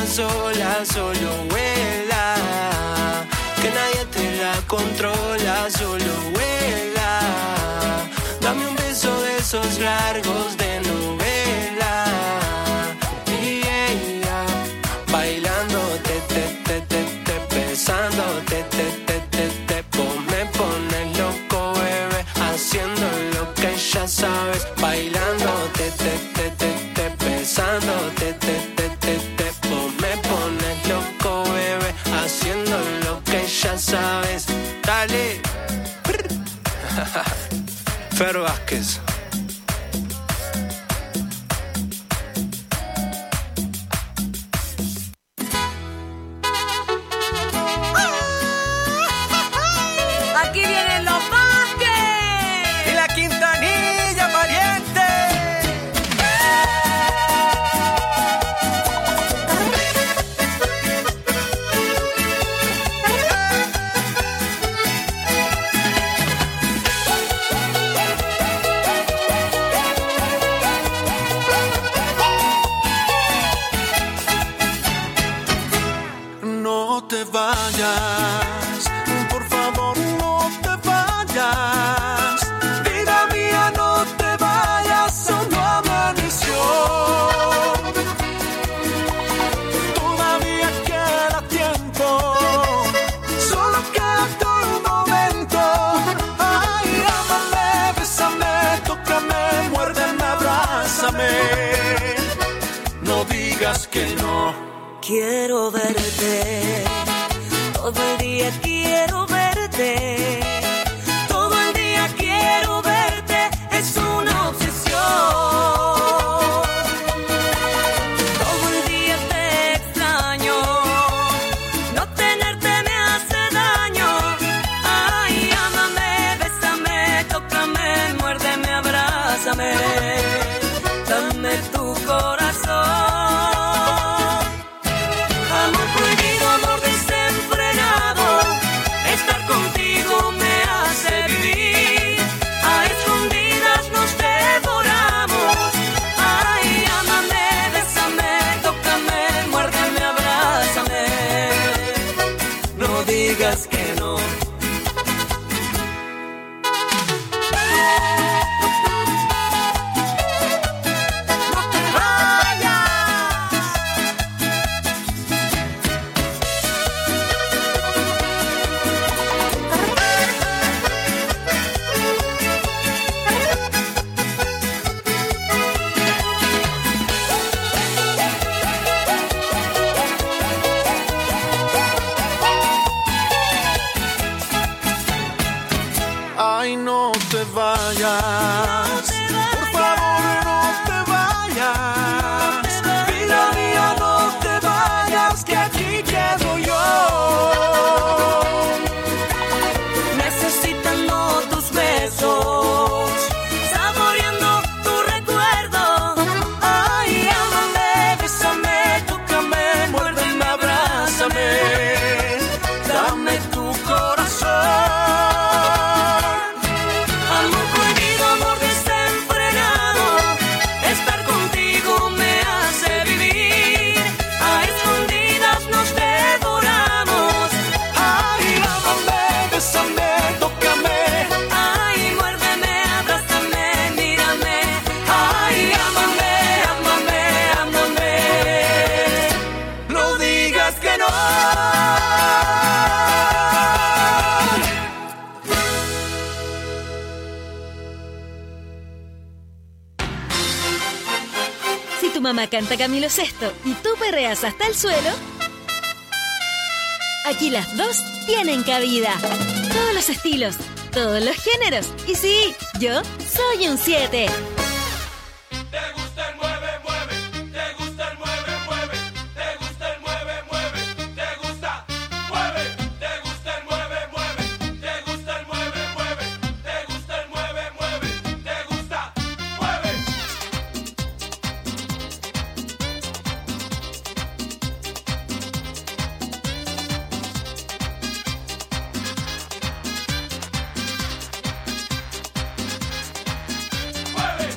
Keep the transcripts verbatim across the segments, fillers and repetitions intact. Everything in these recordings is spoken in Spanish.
sola, solo vuela. Que nadie te la controla, solo vuela. Dame un beso de esos largos de novela. Yeah, yeah. Bailando, te, te, te, te, te, besando, te, te, te, te, te, me pones loco, bebé, haciendo lo que ya sabes. Bailando, te, te, te, te, te, besando, te, te, te, te, te, me pones loco, bebé, haciendo lo que ya sabes. Dale. Fer Vázquez. Aquí vienen los Vázquez Y la Quintanilla, pariente. No te vayas, por favor no te vayas. Vida mía, no te vayas, aún no amaneció. Todavía queda tiempo, solo queda todo un momento. Ay, ámame, bésame, tócame, muérdeme, abrázame. No digas que no. Quiero verte, todo el día quiero verte, todo el día quiero verte, es una obsesión. Todo el día te extraño, no tenerte me hace daño. Ay, ámame, bésame, tócame, muérdeme, abrázame, dame tu corazón. Amor prohibido, amor desenfrenado, estar contigo me hace vivir. A escondidas nos devoramos. Ay, ámame, bésame, tócame, muérdeme, abrázame. No digas que no. Ay, no te vayas, por favor no te vayas. Vida mía, no te vayas, que aquí quedo yo. Necesitando tus besos, saboreando tu recuerdo. Ay, ámame, bésame, tócame, muérdeme, abrázame, dame tu corazón. Amor prohibido, amor desenfrenado, estar contigo me hace vivir. A escondidas nos devoramos. Ay, ámame, bésame, tócame. Ay, muérdeme, abrázame, mírame. Ay, ámame, ámame, ámame. No digas que no. Si tu mamá canta Camilo Sesto y tú perreas hasta el suelo, aquí las dos tienen cabida. Todos los estilos, todos los géneros. Y sí, yo soy un siete. ¿Te gusta el mueve, mueve? ¿Te gusta el mueve, mueve? ¿Te gusta el mueve, mueve? ¿Te gusta? Mueve. ¿Te gusta el mueve, mueve? ¿Te gusta el mueve, mueve? ¿Te gusta el mueve, mueve? ¿Te gusta? Mueve. Mueve.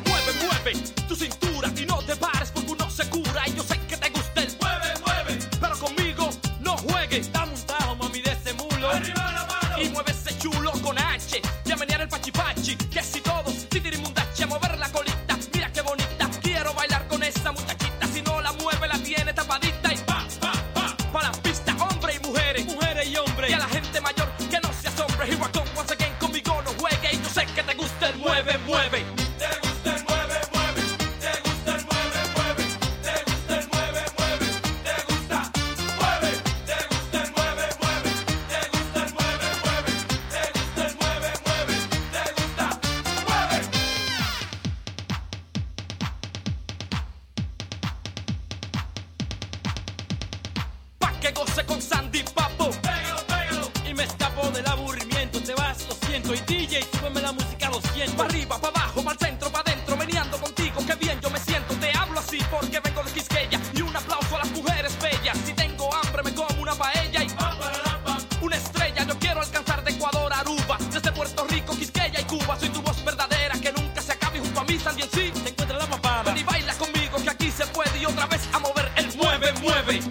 doce con Sandy Papo. Pégalo, pégalo. Y me escapo del aburrimiento. Te vas, lo siento. Y D J, súbeme la música a los cien. Pa' arriba, pa' abajo, pa' el centro, pa' adentro. Meneando contigo, qué bien yo me siento. Te hablo así porque vengo de Quisqueya. Y un aplauso a las mujeres bellas. Si tengo hambre me como una paella. Y una estrella, yo quiero alcanzar de Ecuador a Aruba. Desde Puerto Rico, Quisqueya y Cuba. Soy tu voz verdadera que nunca se acabe. Y junto a mí también sí te encuentra la papada. Ven y baila conmigo que aquí se puede. Y otra vez a mover el mueve, mueve.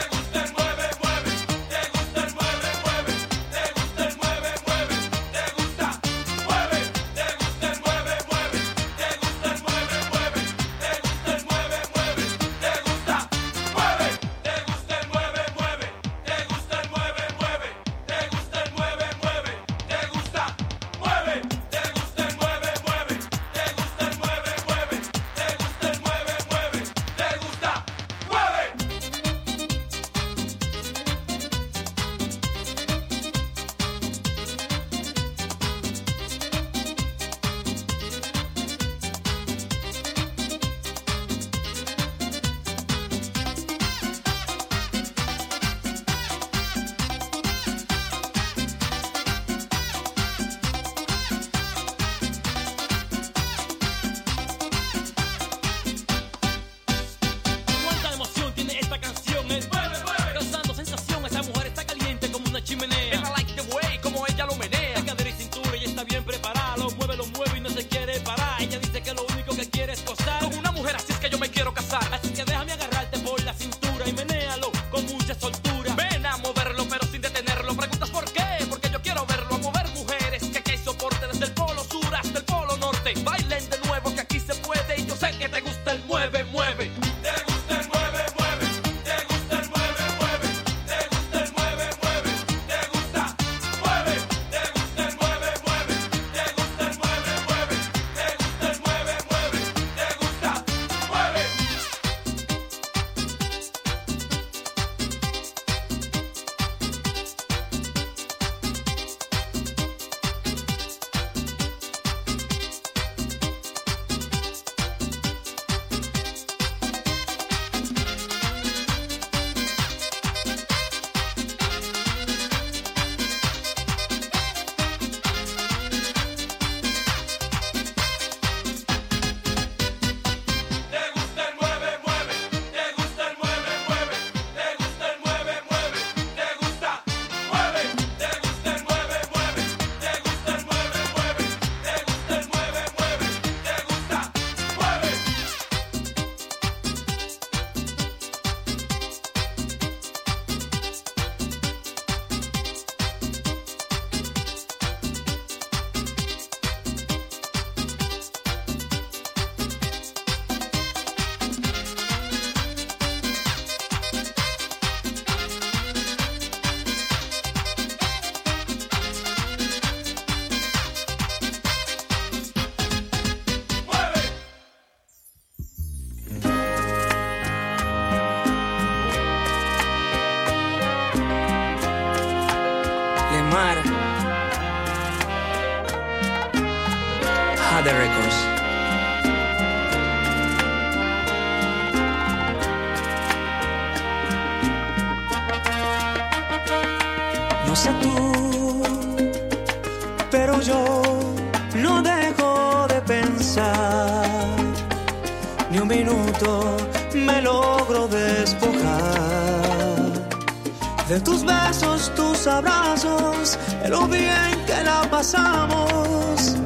Hada Records. No sé tú, pero yo no dejo de pensar. Ni un minuto me logro despojar de tus besos, tus abrazos, de lo bien que la pasamos.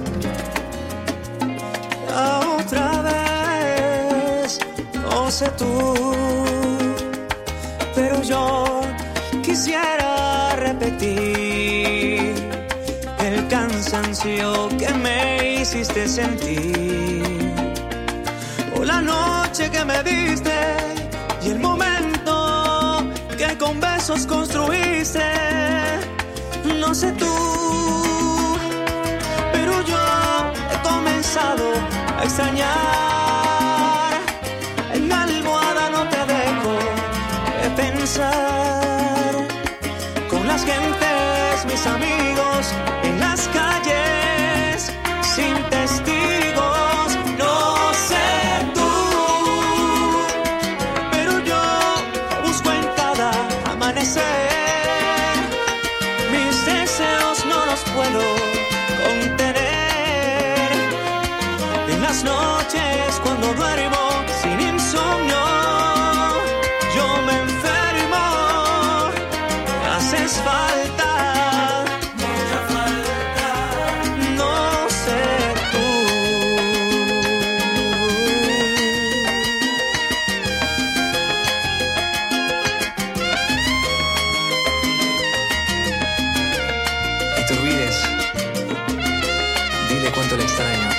La otra vez, no sé tú, pero yo quisiera repetir el cansancio que me hiciste sentir, o la noche que me diste y el momento que con besos construiste. No sé tú, pero yo he comenzado a extrañar. En mi almohada no te dejo de pensar, con las gentes, mis amigos, en las calles, sin testigos. No sé tú, pero yo busco en cada amanecer cuando duermo sin insomnio. Yo me enfermo, me haces falta, mucha falta, no ser tú. No te olvides, dile cuánto le extraño.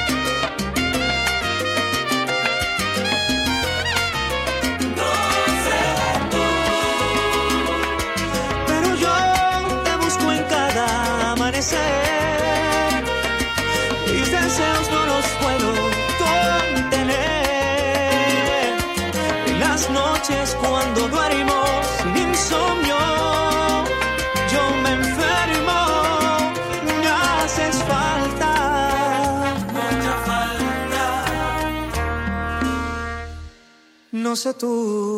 Mis deseos no los puedo contener. En las noches cuando duermo sin insomnio, yo me enfermo, me haces falta, mucha falta. No sé tú.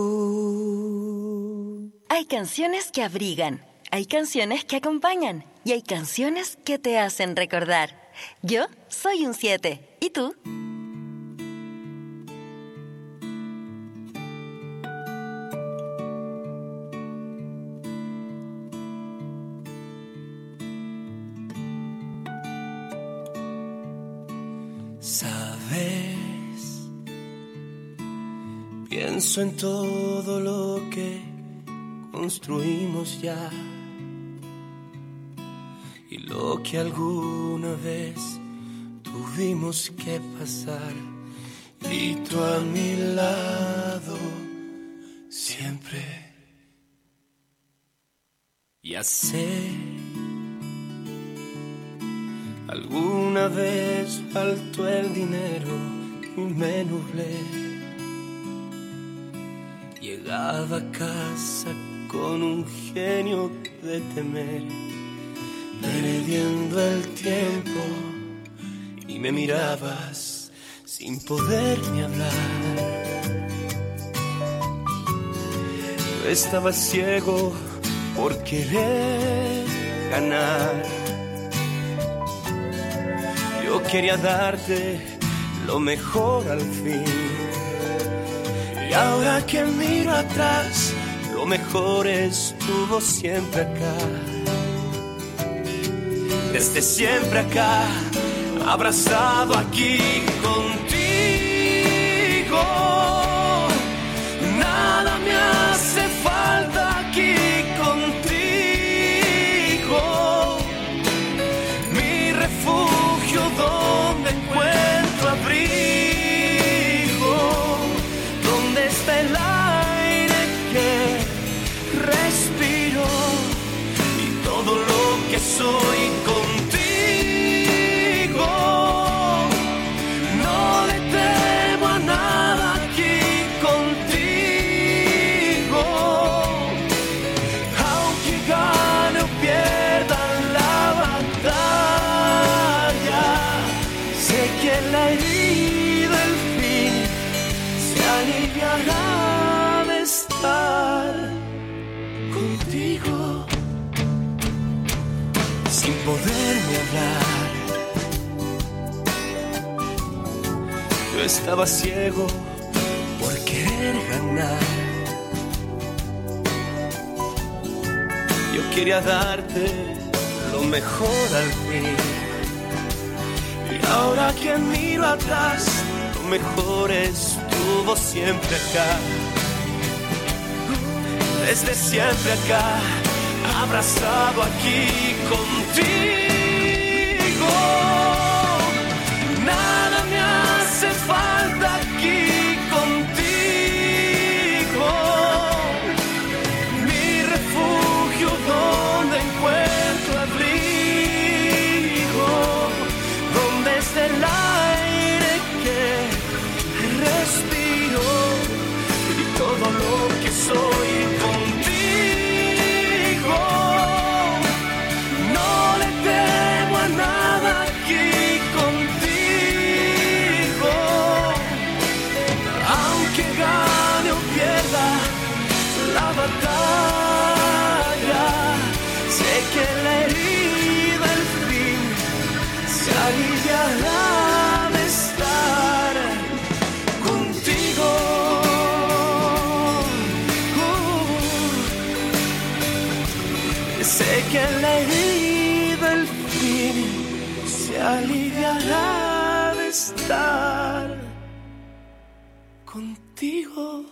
Hay canciones que abrigan, hay canciones que acompañan y hay canciones que te hacen recordar. Yo soy un siete. ¿Y tú? Sabes, pienso en todo lo que construimos ya y lo que alguna vez tuvimos que pasar, y tú a mi lado siempre. Ya sé, alguna vez faltó el dinero y me nublé. Llegaba a casa con un genio de temer, perdiendo el tiempo, y me mirabas sin poderme hablar. Yo estaba ciego por querer ganar. Yo quería darte lo mejor al fin, y ahora que miro atrás, lo mejor estuvo siempre acá. Desde siempre acá, abrazado aquí contigo. Nada me hace falta aquí contigo. Mi refugio donde encuentro abrigo, donde está el aire que respiro y todo lo que soy contigo. No le temo a nada aquí contigo. Aunque gane o pierda la batalla, sé que en la herida el fin se aliviará de estar contigo. Sin poderme hablar, yo estaba ciego por querer ganar. Yo quería darte lo mejor al fin, y ahora que miro atrás, lo mejor estuvo siempre acá. Desde siempre acá, abrazado aquí contigo. Nada me hace falta aquí contigo. Mi refugio donde encuentro abrigo, donde está el aire que respiro y todo lo que soy contigo. Batalla, sé que la herida al fin se aliviará de estar contigo. que la herida al fin se aliviará de estar contigo.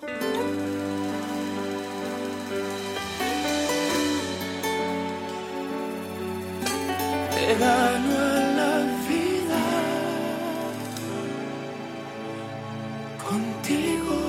Te gano a la vida contigo.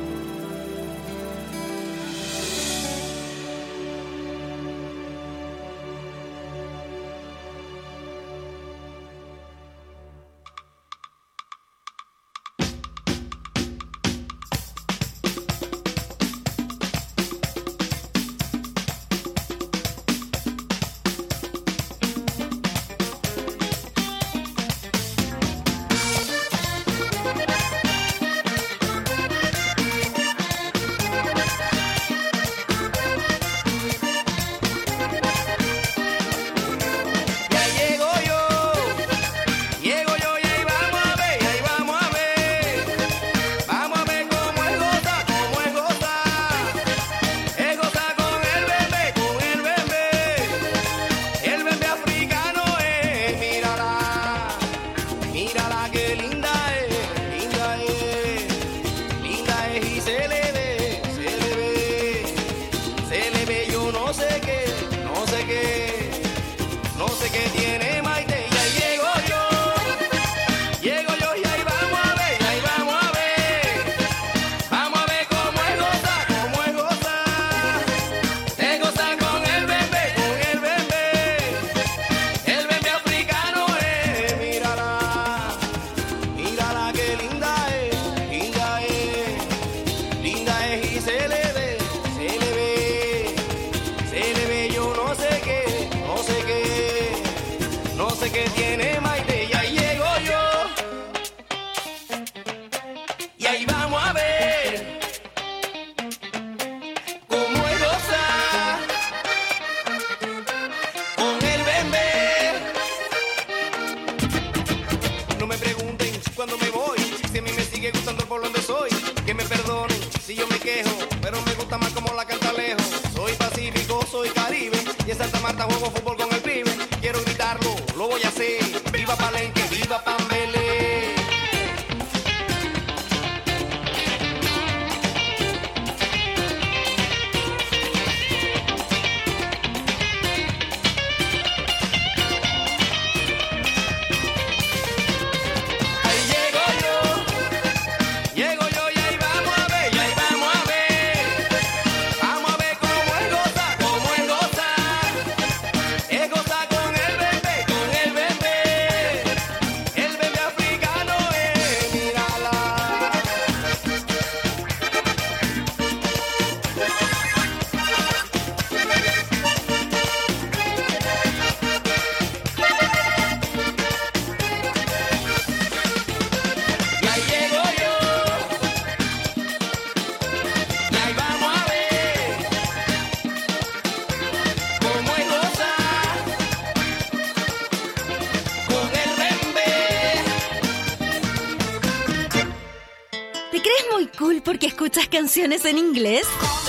¿Porque escuchas canciones en inglés?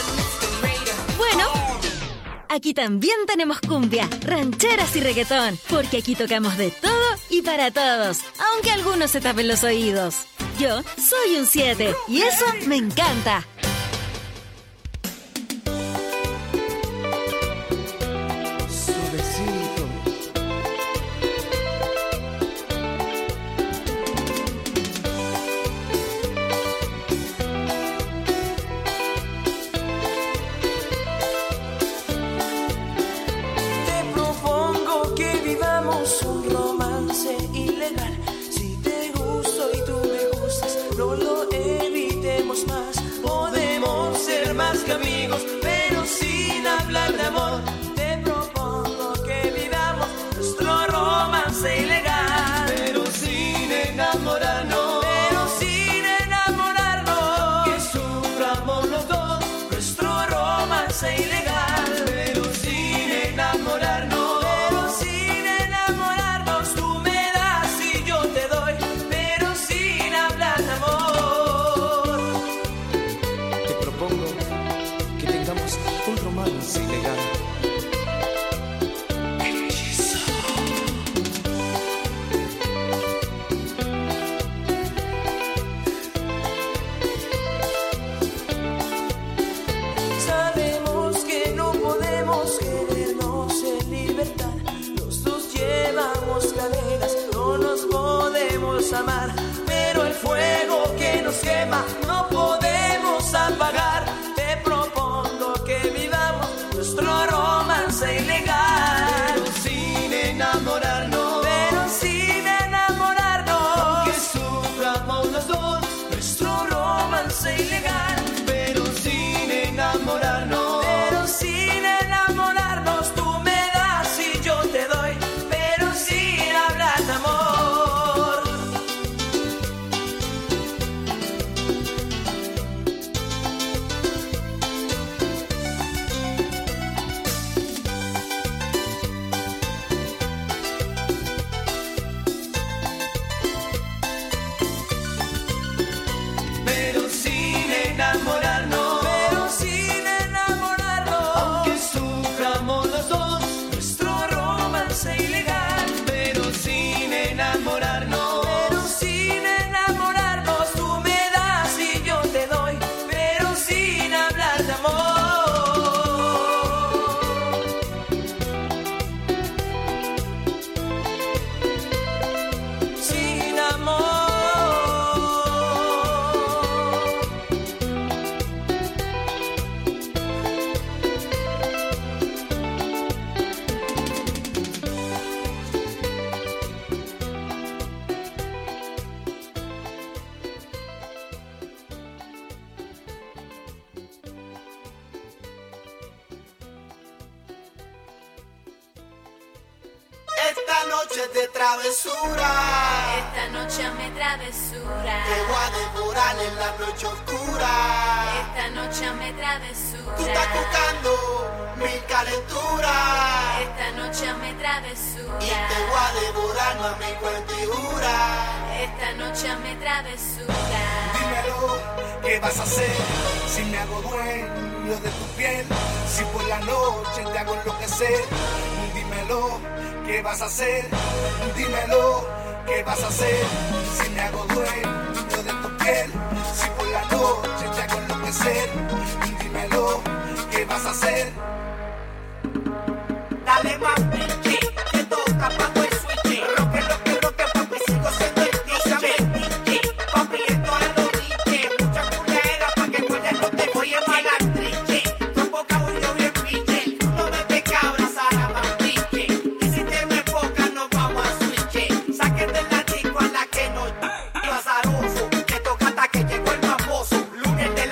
Bueno, aquí también tenemos cumbia, rancheras y reggaetón, porque aquí tocamos de todo y para todos, aunque algunos se tapen los oídos. Yo soy un siete y eso me encanta. Si te gusto y tú me gustas, no lo evitemos más. Podemos maneras no nos podemos amar, pero el fuego que nos quema no podemos apagar. Te propongo que vivamos nuestro romance ilegal, pero sin enamorarnos, pero sin enamorarnos, aunque suframos los dos nuestro romance ilegal, pero sin enamorarnos, pero sin enamorarnos. Tú me das y yo te doy, pero sin hablar de amor. pero sin enamorarnos, Pero sin enamorarnos, aunque suframos los dos nuestro romance ilegal, pero sin enamorarnos, pero sin enamorarnos. Tú me das y yo te doy, pero sin hablar de amor. Sin amor. esta noche de travesura, Esta noche me travesura. te voy a devorar en la noche oscura. Esta noche me Tú estás travesura. buscando mi calentura Esta noche me y te travesura. voy a devorar, mami, cuenta y jura. Esta noche me travesura. Dímelo, ¿qué vas a hacer si me hago dueño de tu piel? Si por la noche te hago enloquecer. Dímelo, ¿qué vas a hacer? Dímelo, ¿qué vas a hacer si me hago dueño de tu piel? Si por la noche te hago enloquecer. Dímelo, ¿qué vas a hacer? Dale mami, que toca pago el switch. Roque, roque, roque, papi, sigo siendo el D J. Papi, esto es lo dije. Mucha culera pa' que cuelgue no te voy a pagar triche. Con poca bullo bien piche. Tú no ves que cabra, Sara Mantique. Y si te me poca, nos vamos a switch. Saquen de la disco a la que no yo azaroso. Que toca hasta que llegó el famoso. Lunes de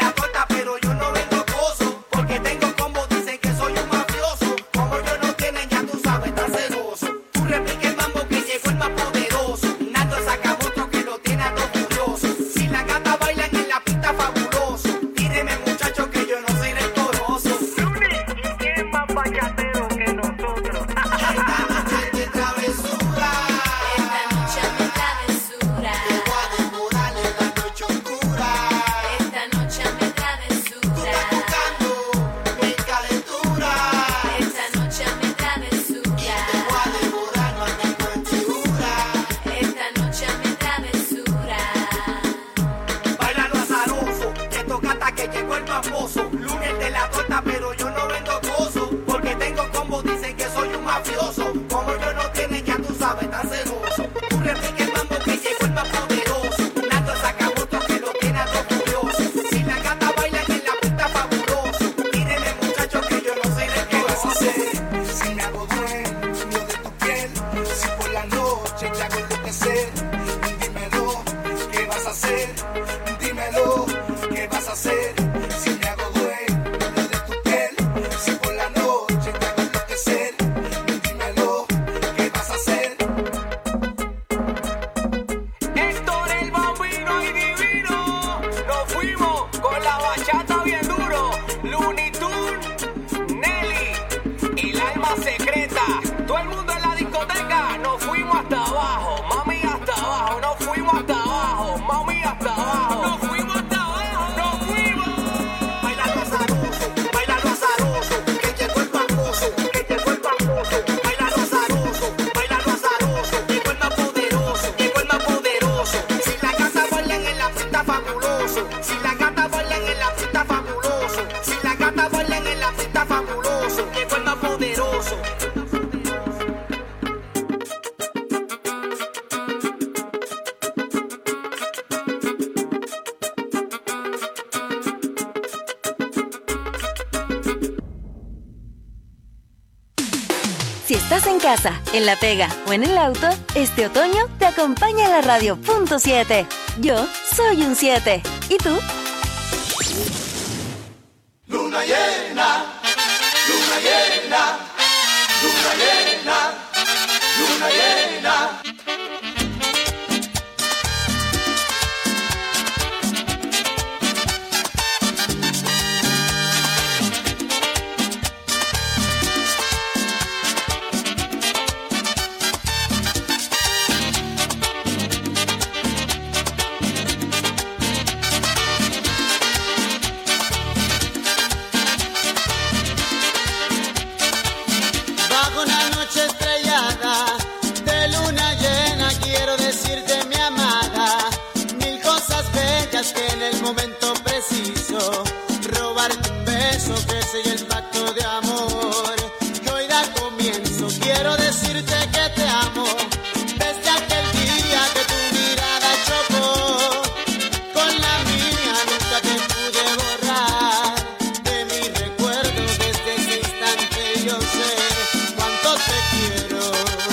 Si estás en casa, en la pega o en el auto, este otoño te acompaña la radio punto siete. Yo soy un siete. ¿Y tú? Luna llena, luna llena, luna llena, luna llena. Momento preciso, robarte un beso que selle el pacto de amor. Que hoy da comienzo, quiero decirte que te amo. Desde aquel día que tu mirada chocó con la mía, nunca te pude borrar de mi recuerdo. Desde ese instante yo sé cuánto te quiero.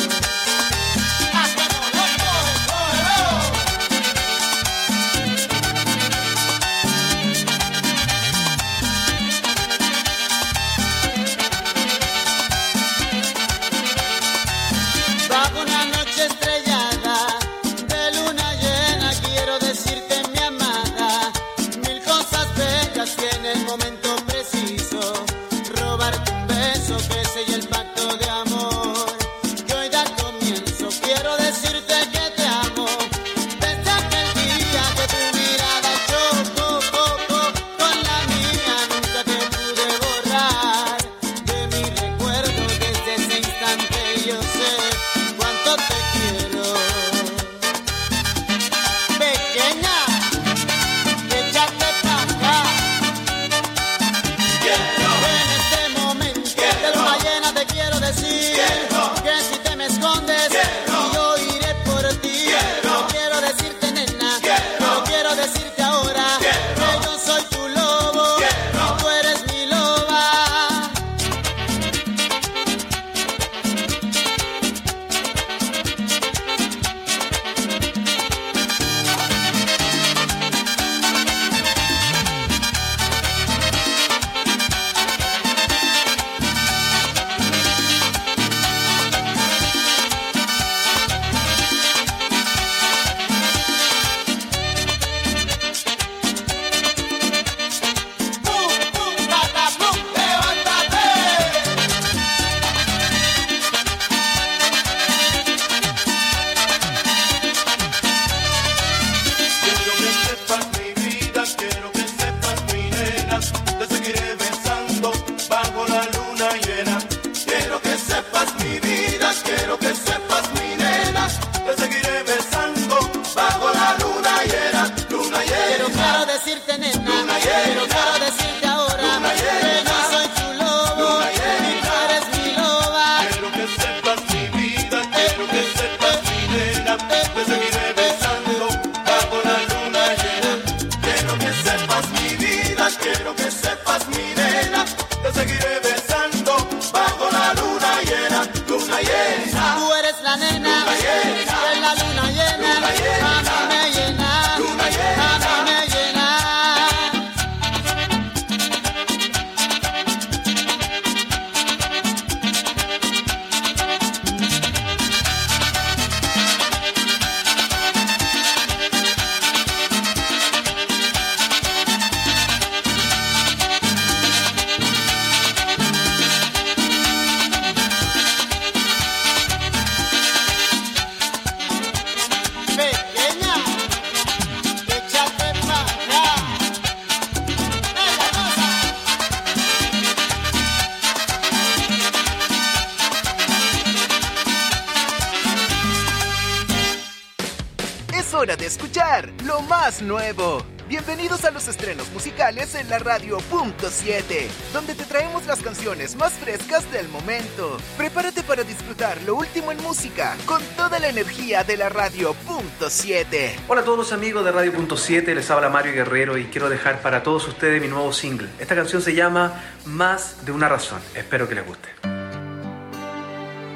hora de escuchar lo más nuevo. Bienvenidos a los estrenos musicales en la radio punto siete, donde te traemos las canciones más frescas del momento. Prepárate para disfrutar lo último en música, con toda la energía de la radio punto siete. Hola a todos los amigos de radio punto siete, les habla Mario Guerrero y quiero dejar para todos ustedes mi nuevo single. Esta canción se llama Más de una razón, espero que les guste.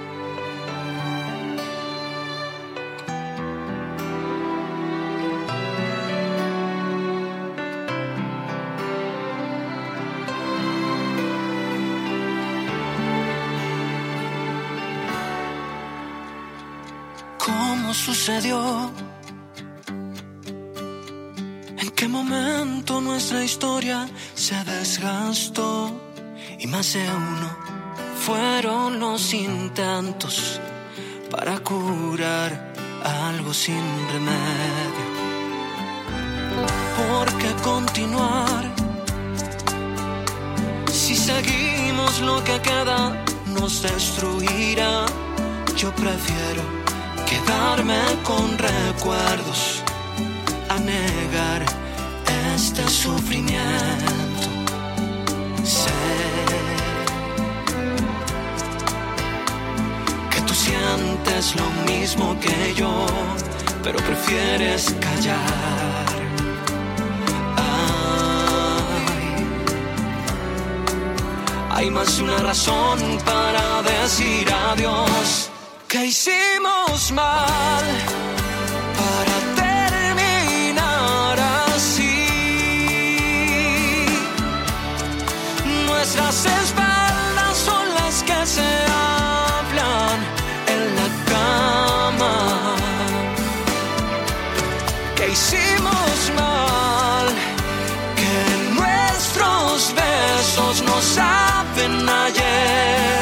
¿Cómo sucedió? ¿En qué momento nuestra historia se desgastó? Y más de uno fueron los intentos para curar algo sin remedio. ¿Por qué continuar? Si seguimos, lo que queda nos destruirá. Yo prefiero quedarme con recuerdos a negar este sufrimiento. Sé que tú sientes lo mismo que yo, pero prefieres callar. Hay más de una razón para decir adiós. ¿Qué hicimos mal para terminar así? Nuestras espaldas son las que se hablan en la cama. ¿Qué hicimos mal? Que nuestros besos no saben ayer.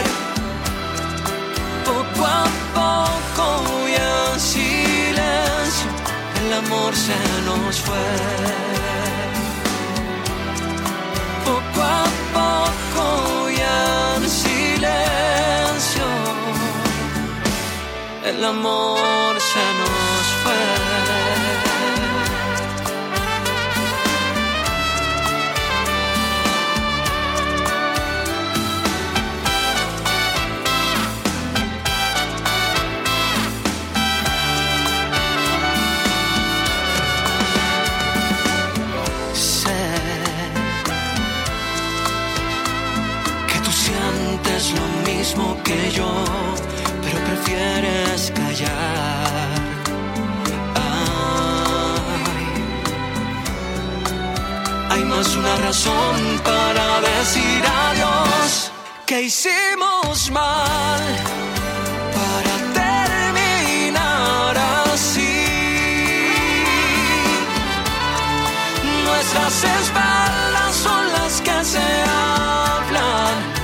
Poco a poco y en silencio el amor se nos fue. Poco a poco y en silencio el amor se nos fue. Lo mismo que yo, pero prefieres callar. Ay, hay más una razón para decir adiós. ¿Qué hicimos mal para terminar así? Nuestras espaldas son las que se hablan.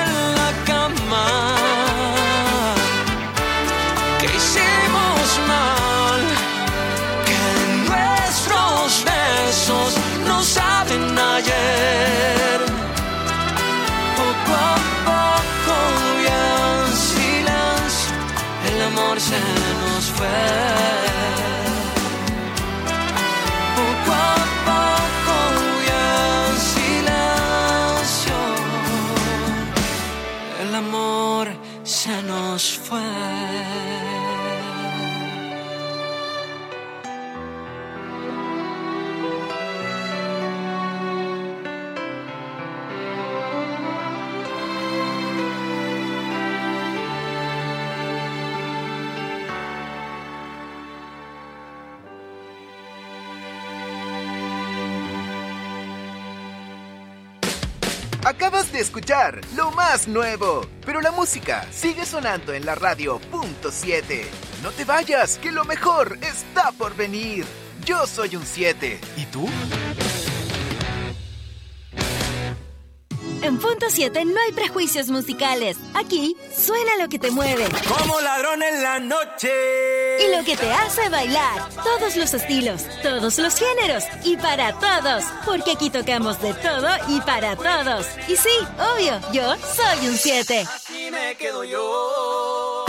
¿Qué hicimos mal? Que nuestros besos no saben ayer. Poco a poco y en silencio el amor se nos fue. Poco a poco y en silencio el amor se nos fue. Acabas de escuchar lo más nuevo, pero la música sigue sonando en la radio punto siete. No te vayas, que lo mejor está por venir. Yo soy un siete. ¿Y tú? En Punto siete no hay prejuicios musicales. Aquí suena lo que te mueve. Como ladrón en la noche. Y lo que te hace bailar. Todos los estilos, todos los géneros y para todos. Porque aquí tocamos de todo y para todos. Y sí, obvio, yo soy un siete. Así me quedo yo.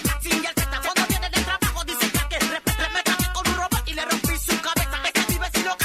Vecino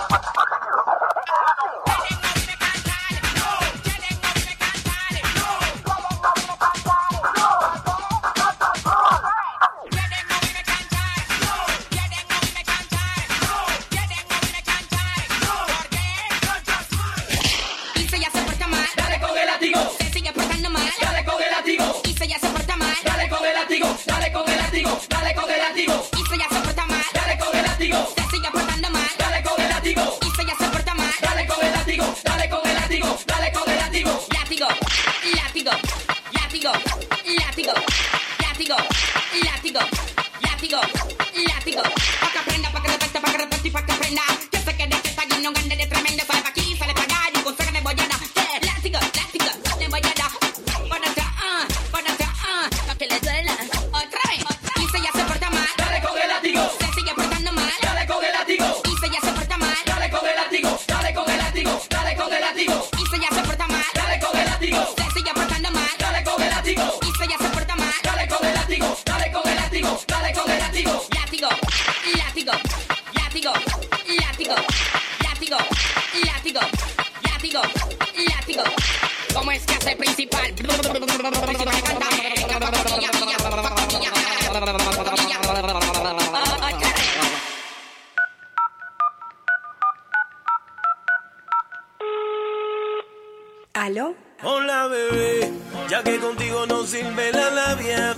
¿Aló? Hola bebé, ya que contigo no sirve la labia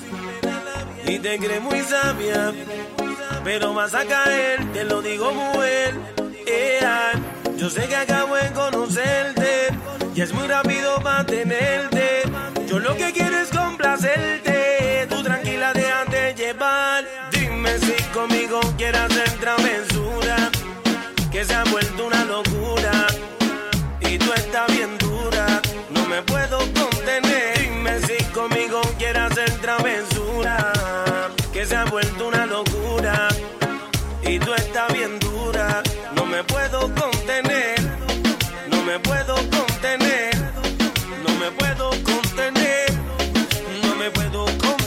y te crees muy sabia, pero vas a caer, te lo digo muy bien. Yeah. Yo sé que acabo de conocerte y es muy rápido para tenerte. Yo lo que quiero es complacerte, tú tranquila déjate llevar. Dime si conmigo quieres hacer travesura, que se ha vuelto una locura y tú estás bien dura, no me puedo contener. Dime si conmigo quieres hacer travesura, que se ha vuelto una locura y tú estás bien dura, no me puedo contener, no me puedo contener, no me puedo contener, no me puedo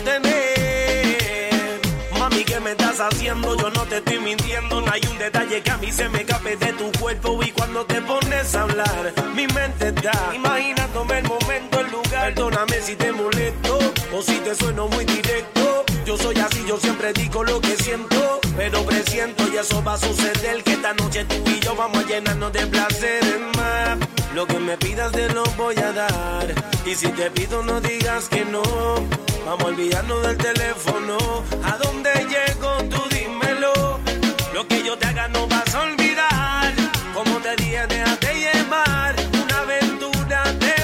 contener. Mami, ¿qué me estás haciendo? Yo no te estoy mintiendo, no hay un detalle que a mí se me escape de tu cuerpo y cuando te pones a hablar, mi mente está imaginándome el momento, el lugar. Perdóname si te molesto o si te sueno muy directo. Yo soy así, yo siempre digo lo que siento, pero presiento y eso va a suceder, que esta noche tú y yo vamos a llenarnos de placeres más. Lo que me pidas te lo voy a dar, y si te pido no digas que no. Vamos a olvidarnos del teléfono, ¿a dónde llego? Tú dímelo. Lo que yo te haga no vas a olvidar, como te dije déjate llevar, una aventura de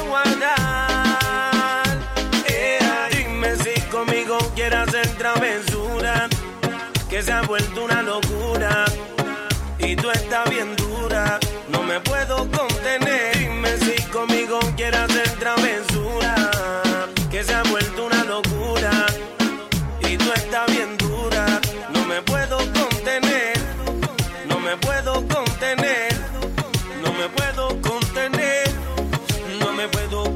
guardar. Yeah. Dime si conmigo quieres hacer travesura, que se ha vuelto una locura y tú estás bien dura, no me puedo contener. Dime si conmigo quieres hacer travesura, que se ha vuelto una locura y tú estás bien dura, no me puedo contener, no me puedo contener, no me puedo contener, no me puedo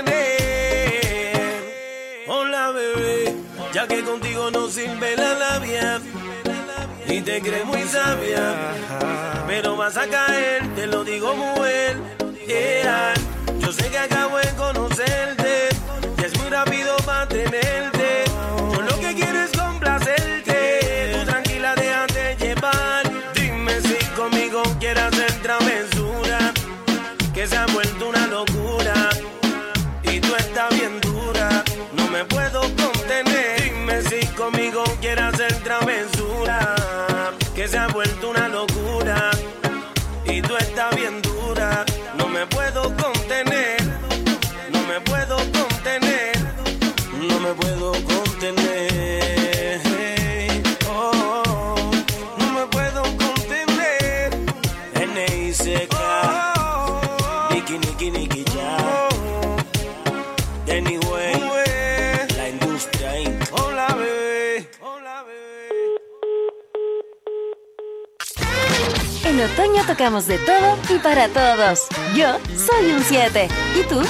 contener. Hola bebé, ya que contigo no sirve la labia y te crees muy sabia, pero vas a caer, te lo digo muy bien. Yeah. Yo sé que acabo de conocerte y es muy rápido para tenerte. Yo lo que quiero es complacerte, tú tranquila déjate llevar. Dime si conmigo quieres hacer travesura, que se ha vuelto una locura y tú estás bien dura, no me puedo contener. Dime si conmigo quieres hacer travesura, que se ha vuelto una locura y tú estás bien dura, no me puedo contener, no me puedo contener, no me puedo contener. Oh, oh, no me puedo contener. N I C K, Niki Niki Niki ya, Anyway, la industria inc. Hola bebé, hola bebé. En otoño tocamos de todo y para todos. Yo soy un siete. ¿Y tú?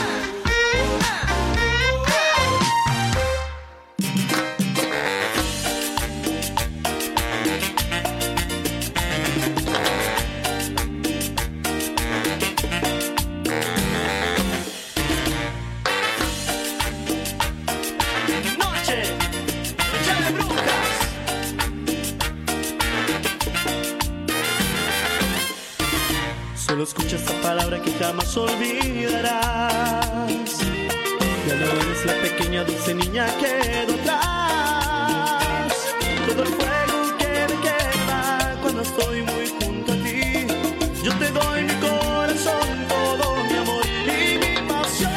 Solo escucha esta palabra que jamás olvidarás. Ya no eres la pequeña dulce niña que quedó atrás. Todo el fuego que me quema cuando estoy muy junto a ti. Yo te doy mi corazón, todo mi amor y mi pasión.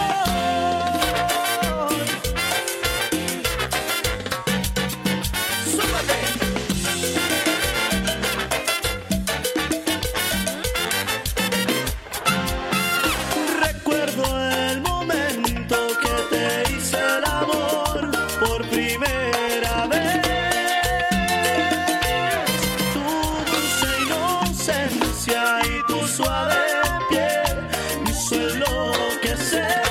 ¡Súbete! Recuerdo el momento que te hice el amor por primera vez. Tu dulce inocencia y tu suave piel me hizo enloquecer.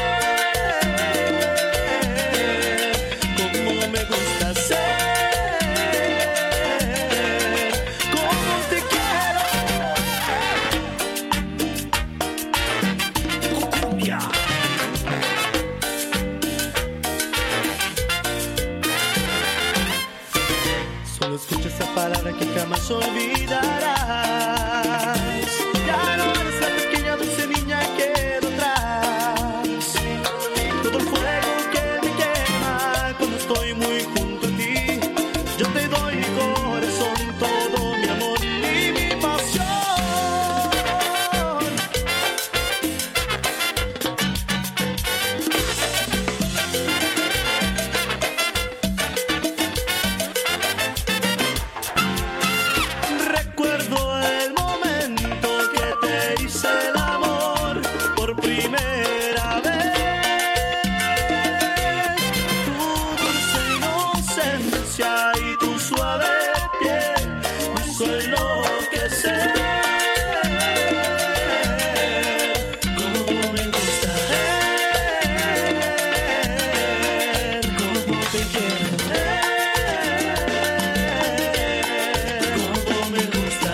Como me gusta ser, como te quiero. Cumbia. Solo escucha esa palabra que jamás olvidarás. Ya no eres la pequeña dulce niña que quedó atrás. Todo el fuego que me quema cuando estoy muy junto a ti. Yo te doy mi corazón, todo mi amor y mi pasión. Recuerdo el momento que te hice el amor por primera vez. Tu dulce inocencia y tu suave piel me hizo enloquecer. Como me gusta ser, como te quiero. Como me gusta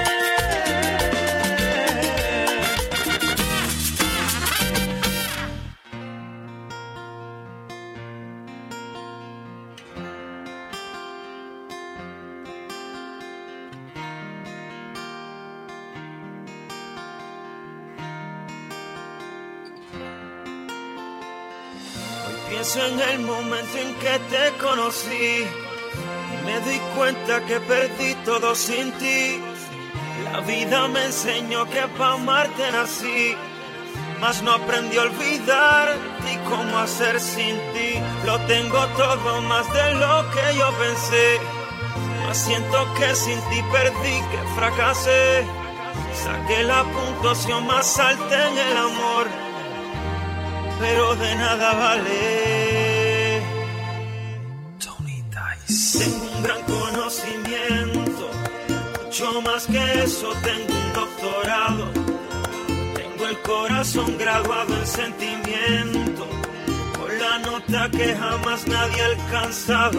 Pienso en el momento en que te conocí y me di cuenta que perdí todo sin ti. La vida me enseñó que pa' amarte nací, mas no aprendí a olvidar y cómo hacer sin ti. Lo tengo todo más de lo que yo pensé, mas siento que sin ti perdí, que fracasé. Saqué la puntuación más alta en el amor, pero de nada vale. Tony Dice. Tengo un gran conocimiento, mucho más que eso, tengo un doctorado. Tengo el corazón graduado en sentimiento, con la nota que jamás nadie ha alcanzado.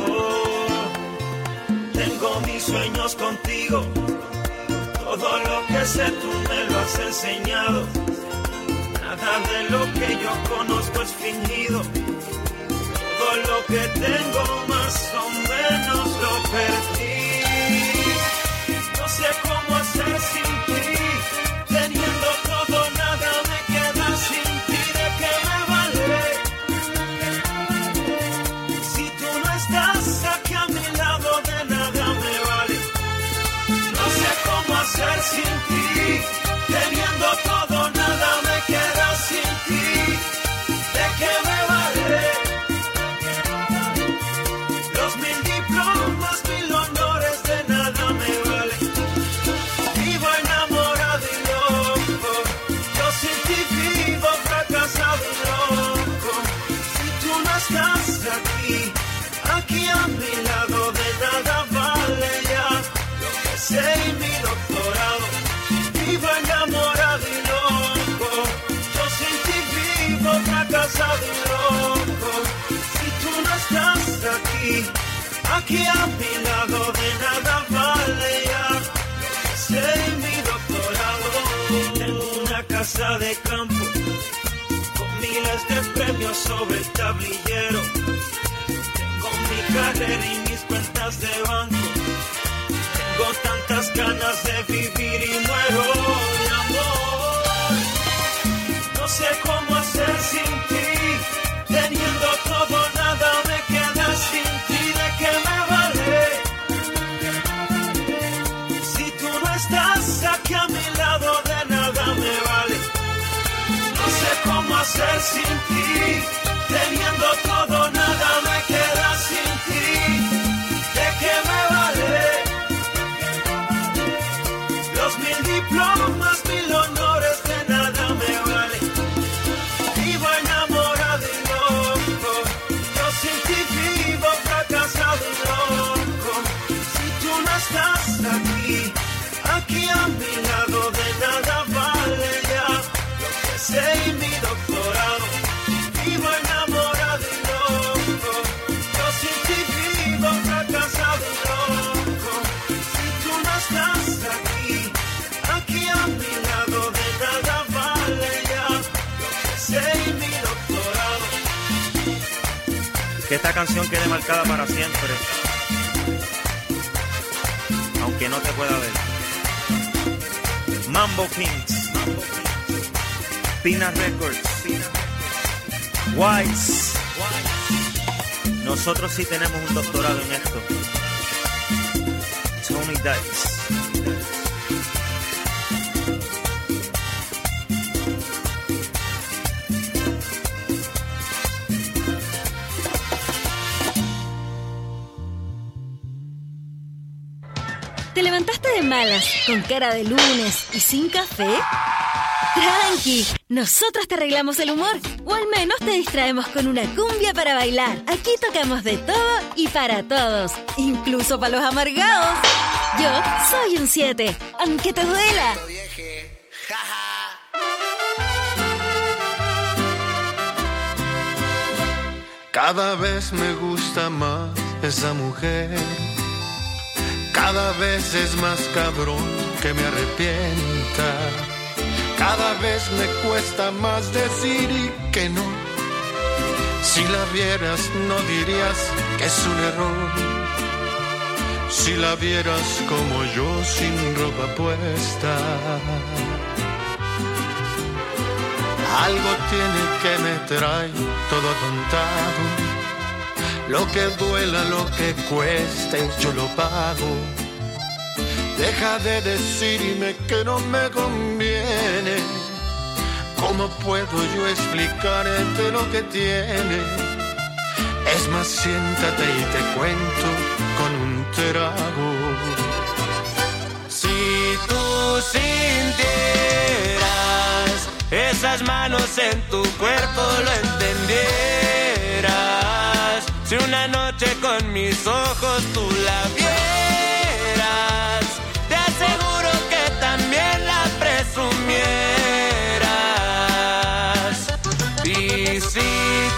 Tengo mis sueños contigo, todo lo que sé tú me lo has enseñado. Nada de lo que yo conozco es fingido. Todo lo que tengo más o menos lo perdí. No sé cómo hacer sin ti. Teniendo todo, nada me queda sin ti. ¿De qué me vale? Si tú no estás aquí a mi lado, de nada me vale. No sé cómo hacer sin ti. Teniendo todo, nada me queda sin ti. ¿De qué me vale? Los mil diplomas, mil honores, de nada me vale. Vivo enamorado y loco, yo sin ti vivo fracasado y loco. Si tú no estás aquí, aquí a mi lado, de nada vale ya lo que sé y mi doctorado. Vivo enamorado y loco, yo sin ti vivo fracasado y loco. Si tú no estás aquí, aquí a mi lado, de nada vale ya lo que sé y mi doctorado. Tengo una casa de campo con miles de premios sobre el tablillero. Tengo mi carrera y mis cuentas de banco. Tengo tantas ganas de vivir y muero de amor. hacer sin ti? Teniendo todo, nada me queda sin ti. ¿De qué me vale? Los mil diplomas, mil honores, de nada me vale. Vivo enamorado y loco, yo sin ti vivo fracasado y loco. Si tú no estás aquí, aquí a mi lado, de nada vale ya lo que sé y mi doctorado. Vivo enamorado y loco, yo sin ti vivo fracasado y loco. Si tú no estás aquí, aquí a mi lado, de nada vale ya lo que sé y mi doctorado. Que esta canción quede marcada para siempre, aunque no te pueda ver. Mambo Kings, Pina Records, Wise. Nosotros sí tenemos un doctorado en esto. Tony Dice. ¿Te levantaste de malas, con cara de lunes y sin café? Tranqui, nosotros te arreglamos el humor, o al menos te distraemos con una cumbia para bailar. Aquí tocamos de todo y para todos, incluso para los amargados. Yo soy un siete, aunque te duela. Cada vez me gusta más esa mujer. Cada vez es más cabrón que me arrepienta. Cada vez me cuesta más decir y que no. Si la vieras no dirías que es un error. Si la vieras como yo sin ropa puesta. Algo tiene que me trae todo atontado. Lo que duela, lo que cueste, yo lo pago. Deja de decirme que no me conviene. ¿Cómo puedo yo explicarte lo que tiene? Es más, siéntate y te cuento con un trago. Si tú sintieras esas manos en tu cuerpo, lo entendieras. Si una noche con mis ojos tú la vieras, te aseguro que también la presumieras. Y si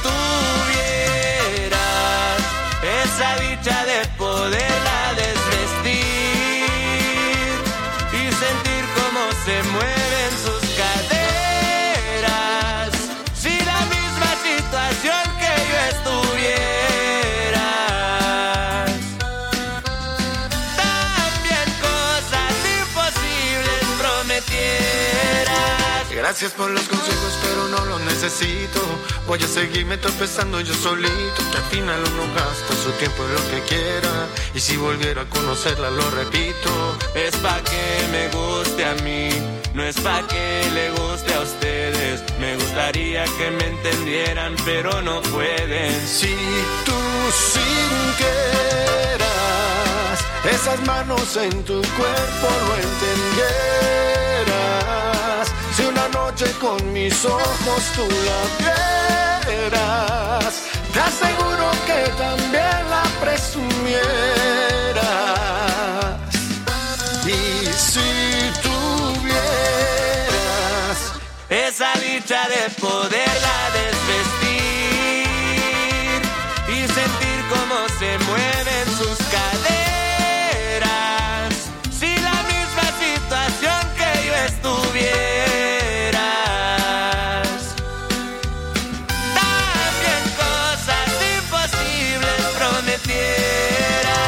tuvieras esa dicha de poderla desvestir y sentir cómo se mueven sus caderas, si la misma situación que yo estuviera, también cosas imposibles prometieras. Gracias por los consejos, pero no los necesito. Voy a seguirme tropezando yo solito, que al final uno gasta su tiempo en lo que quiera. Y si volviera a conocerla, lo repito. Es pa' que me guste a mí, no es pa' que le guste a ustedes. Me gustaría que me entendieran, pero no pueden. Si tú sintieras esas manos en tu cuerpo, lo entendieras. Si una noche con mis ojos tú la vieras, te aseguro que también la presumieras. Y si tuvieras esa dicha de poderla desvestir y sentir cómo se mueven sus caderas, si la misma situación que yo estuvieras, también cosas imposibles prometieras.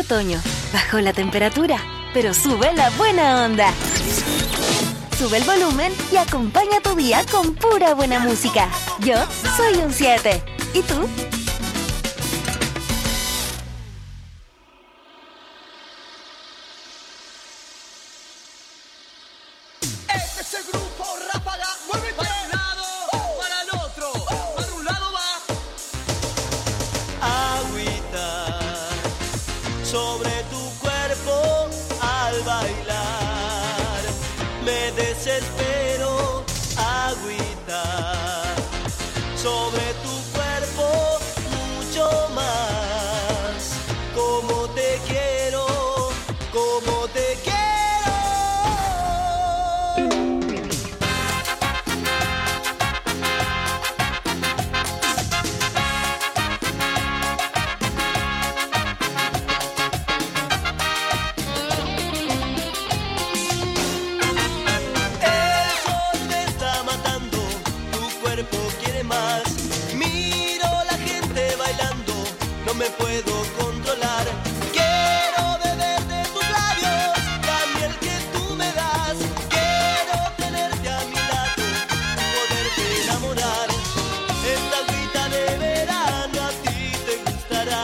otoño. Bajó la temperatura, pero sube la buena onda. Sube el volumen y acompaña tu día con pura buena música. Yo soy un siete. ¿Y tú? Este es el grupo Ráfaga. Muévete para un lado, para el otro. Para un lado va. Agüita sobre tu cuerpo al bailar. Me desespero. Agüita sobre tu cuerpo mucho más. Como te quiero, como te quiero. Me puedo controlar. Quiero beber de tus labios, la miel que tú me das. Quiero tenerte a mi lado, poderte enamorar. Esta agüita de verano a ti te gustará.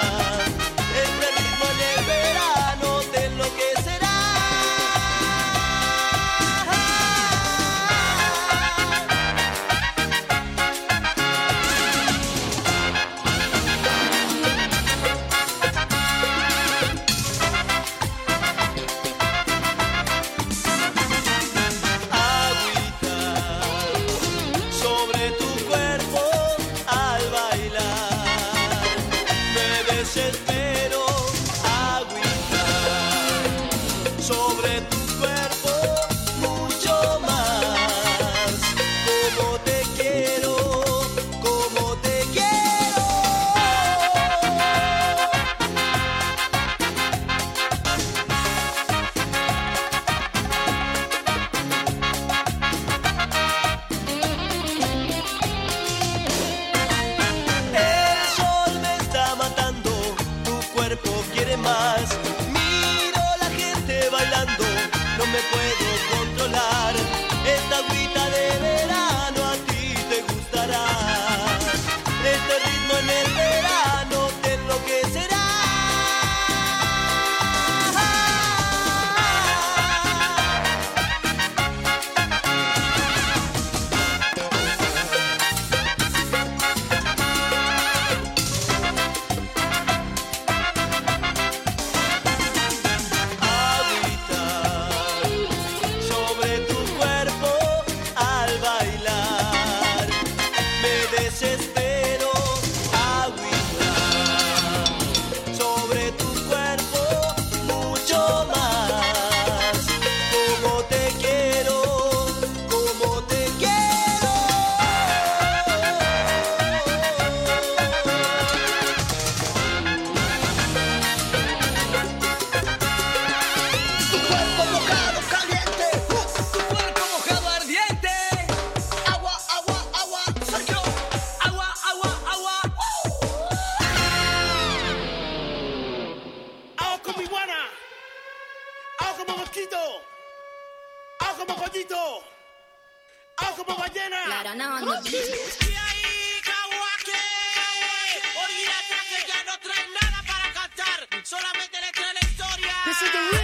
Este ritmo en el verano te enloquecerá. This is the real